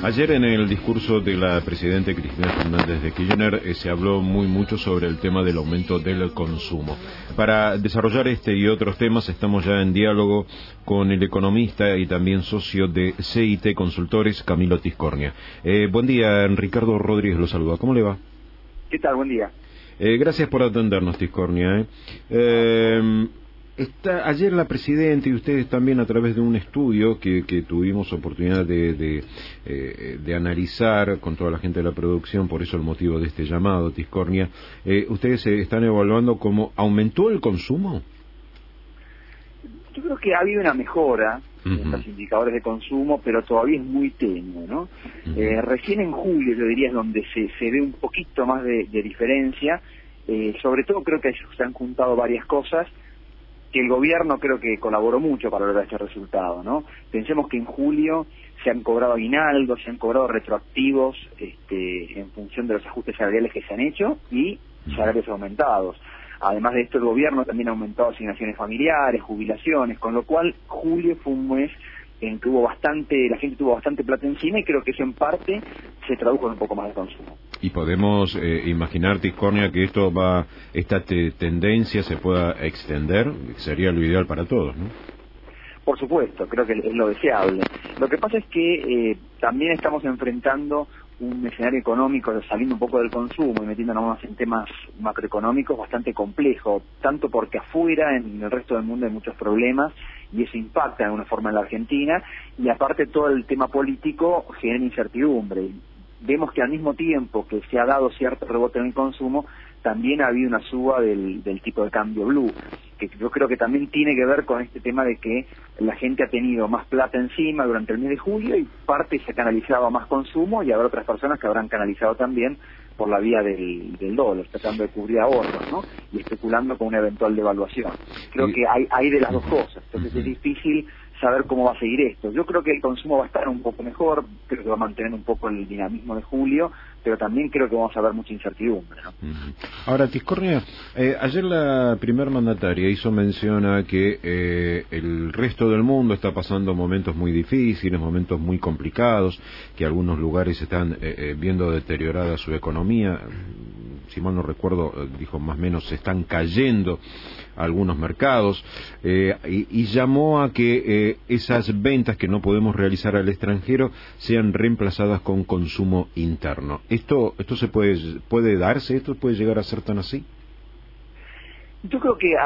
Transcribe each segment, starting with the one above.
Ayer en el discurso de la presidenta Cristina Fernández de Kirchner se habló mucho sobre el tema del aumento del consumo. Para desarrollar este y otros temas estamos ya en diálogo con el economista y también socio de CIT Consultores, Camilo Tiscornia. Buen día, Ricardo Rodríguez lo saluda. ¿Cómo le va? ¿Qué tal? Buen día. Gracias por atendernos, Tiscornia. Ayer la presidenta y ustedes también a través de un estudio que tuvimos oportunidad de analizar con toda la gente de la producción, por eso el motivo de este llamado, Tiscornia, ustedes están evaluando cómo aumentó el consumo. Yo creo que ha habido una mejora en los indicadores de consumo, pero todavía es muy tenue, ¿no? Recién en julio, yo diría, es donde se ve un poquito más de diferencia. Sobre todo creo que se han juntado varias cosas, que el gobierno creo que colaboró mucho para lograr este resultado, ¿no? Pensemos que en julio se han cobrado aguinaldos, se han cobrado retroactivos en función de los ajustes salariales que se han hecho y salarios aumentados. Además de esto, el gobierno también ha aumentado asignaciones familiares, jubilaciones, con lo cual julio fue un mes en que la gente tuvo bastante plata encima, y creo que eso en parte se tradujo en un poco más de consumo. Y podemos imaginar, Tiscornia, que esta tendencia se pueda extender, sería lo ideal para todos, ¿no? Por supuesto, creo que es lo deseable. Lo que pasa es que también estamos enfrentando un escenario económico, saliendo un poco del consumo y metiéndonos más en temas macroeconómicos, bastante complejo, tanto porque afuera, en el resto del mundo, hay muchos problemas y eso impacta de alguna forma en la Argentina, y aparte todo el tema político genera incertidumbre. Vemos que al mismo tiempo que se ha dado cierto rebote en el consumo, también ha habido una suba del tipo de cambio blue, que yo creo que también tiene que ver con este tema de que la gente ha tenido más plata encima durante el mes de julio y parte se ha canalizado a más consumo, y habrá otras personas que habrán canalizado también por la vía del dólar, tratando de cubrir ahorros, ¿no? Y especulando con una eventual devaluación. Creo que hay de las dos cosas, entonces es difícil saber cómo va a seguir esto. Yo creo que el consumo va a estar un poco mejor, creo que va a mantener un poco el dinamismo de julio, pero también creo que vamos a ver mucha incertidumbre, ¿no? Ahora, Tiscornia, ayer la primer mandataria hizo mención a que el resto del mundo está pasando momentos muy difíciles, momentos muy complicados, que algunos lugares están viendo deteriorada su economía. Si mal no recuerdo, dijo más o menos, se están cayendo algunos mercados, y llamó a que esas ventas que no podemos realizar al extranjero sean reemplazadas con consumo interno. ¿Esto se puede darse? ¿Esto puede llegar a ser tan así? Yo creo que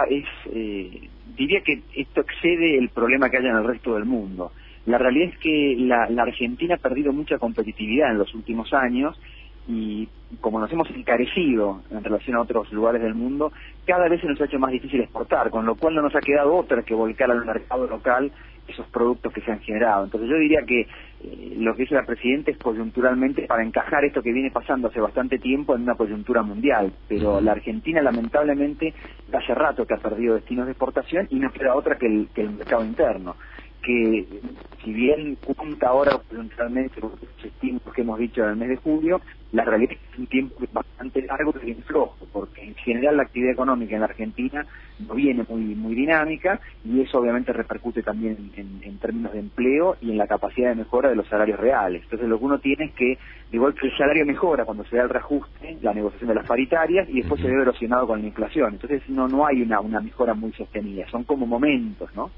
diría que esto excede el problema que haya en el resto del mundo. La realidad es que la Argentina ha perdido mucha competitividad en los últimos años, y como nos hemos encarecido en relación a otros lugares del mundo, cada vez se nos ha hecho más difícil exportar, con lo cual no nos ha quedado otra que volcar al mercado local esos productos que se han generado. Entonces yo diría que lo que hizo la presidenta es coyunturalmente para encajar esto que viene pasando hace bastante tiempo en una coyuntura mundial, pero la Argentina lamentablemente hace rato que ha perdido destinos de exportación y no queda otra que el mercado interno, que si bien cuenta ahora coyunturalmente los estímulos que hemos dicho en el mes de julio, la realidad es que es un tiempo bastante largo que viene flojo, porque en general la actividad económica en la Argentina no viene muy dinámica, y eso obviamente repercute también en términos de empleo y en la capacidad de mejora de los salarios reales. Entonces lo que uno tiene es que, igual que el salario mejora cuando se da el reajuste, la negociación de las paritarias, y después se ve erosionado con la inflación. Entonces no hay una mejora muy sostenida, son como momentos, ¿no?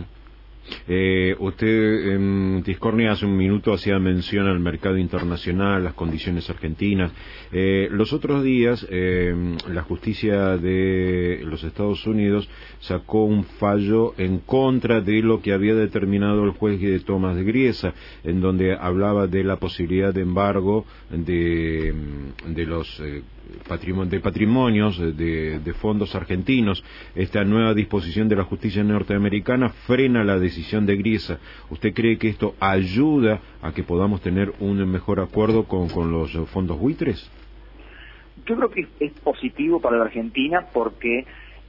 Usted, Tiscornia, hace un minuto hacía mención al mercado internacional, las condiciones argentinas. Los otros días, la justicia de los Estados Unidos sacó un fallo en contra de lo que había determinado el juez de Tomás Griesa, en donde hablaba de la posibilidad de embargo de los patrimonios de fondos argentinos. Esta nueva disposición de la justicia norteamericana frena la decisión de Griesa. ¿Usted cree que esto ayuda a que podamos tener un mejor acuerdo con los fondos buitres? Yo creo que es positivo para la Argentina porque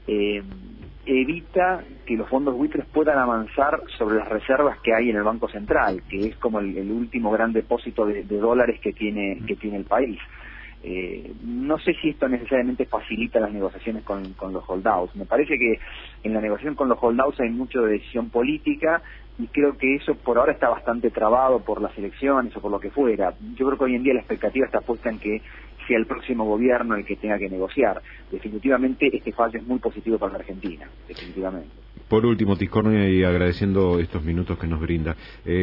evita que los fondos buitres puedan avanzar sobre las reservas que hay en el Banco Central, que es como el último gran depósito de dólares que tiene el país. No sé si esto necesariamente facilita las negociaciones con los holdouts. Me parece que en la negociación con los holdouts hay mucho de decisión política y creo que eso por ahora está bastante trabado por las elecciones o por lo que fuera. Yo creo que hoy en día la expectativa está puesta en que sea el próximo gobierno el que tenga que negociar. Definitivamente este fallo es muy positivo para la Argentina, definitivamente. Por último, Tiscornia, y agradeciendo estos minutos que nos brinda,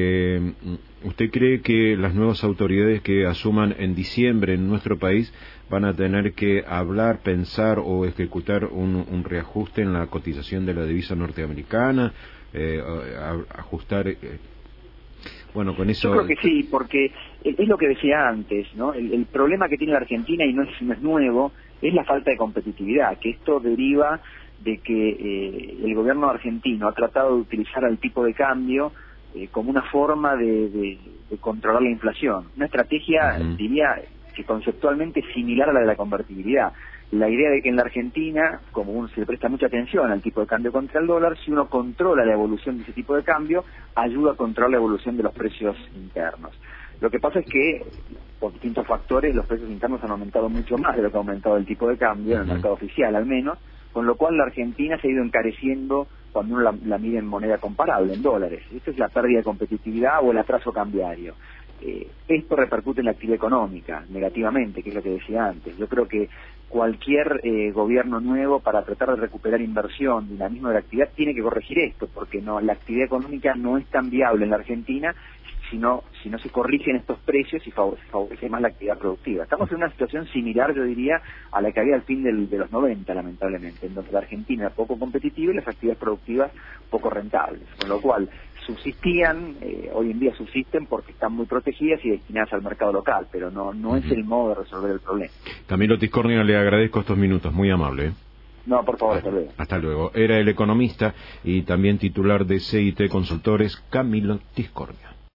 ¿usted cree que las nuevas autoridades que asuman en diciembre en nuestro país van a tener que hablar, pensar o ejecutar un reajuste en la cotización de la divisa norteamericana, ajustar... Bueno, con eso... Yo creo que sí, porque es lo que decía antes, ¿no? El problema que tiene la Argentina, y no es nuevo, es la falta de competitividad, que esto deriva de que el gobierno argentino ha tratado de utilizar al tipo de cambio como una forma de controlar la inflación. Una estrategia, diría, que conceptualmente es similar a la de la convertibilidad. La idea de que en la Argentina, como uno se le presta mucha atención al tipo de cambio contra el dólar, si uno controla la evolución de ese tipo de cambio, ayuda a controlar la evolución de los precios internos. Lo que pasa es que, por distintos factores, los precios internos han aumentado mucho más de lo que ha aumentado el tipo de cambio, en el mercado oficial al menos, con lo cual la Argentina se ha ido encareciendo cuando uno la mide en moneda comparable, en dólares. Esto es la pérdida de competitividad o el atraso cambiario. Esto repercute en la actividad económica negativamente, que es lo que decía antes. Yo creo que cualquier gobierno nuevo, para tratar de recuperar inversión, dinamismo de la actividad, tiene que corregir esto, porque la actividad económica no es tan viable en la Argentina si no se corrigen estos precios y favorece más la actividad productiva. Estamos en una situación similar, yo diría, a la que había al fin de los 90, lamentablemente, en donde la Argentina era poco competitiva y las actividades productivas poco rentables, con lo cual subsistían, hoy en día subsisten porque están muy protegidas y destinadas al mercado local, pero no es el modo de resolver el problema. Camilo Tiscornia, le agradezco estos minutos, muy amable. No, por favor, hasta luego. Hasta luego. Era el economista y también titular de CIT Consultores, Camilo Tiscornia.